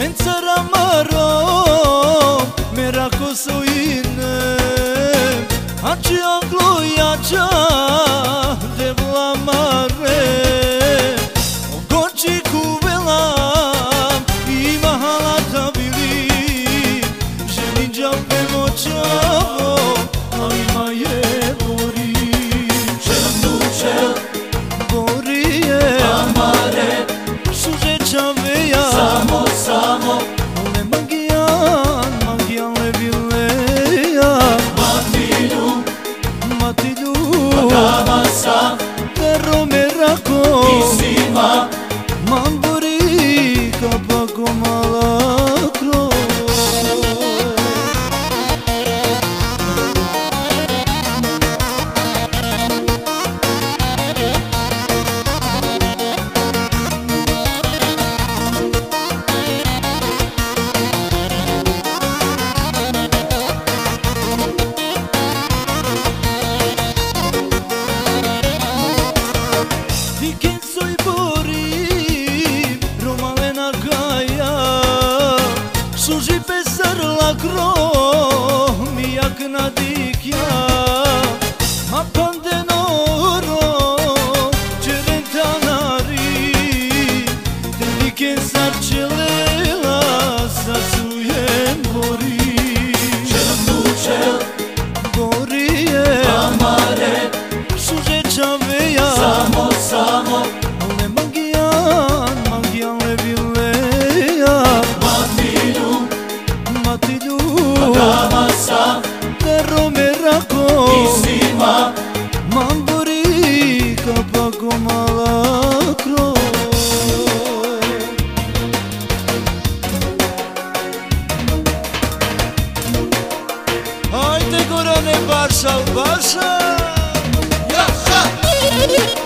Mențara maro Meraco soine Aci angloia cea De vla mare Goci cu vela Ima halata bili Želinđa pe moćavo A ima je bori Čel Borije Amare Šuže čaveja Samo Le magijan le vileja Matilju Pagama sam Pero merako Isima Mambori Kapako malakro Soy bori, Romalena gaia Suži pesar la gro, mijak na dikja Ma pandenoro, čerentanari Te sarčelela, sa sujem bori Čel Borije, Amare suže čaveja Samo Le magijan le vileja Matilju Pagama sam Pero merako Isima Mambori Kapako malakro Ajde Gorane Baša, Baša Jaša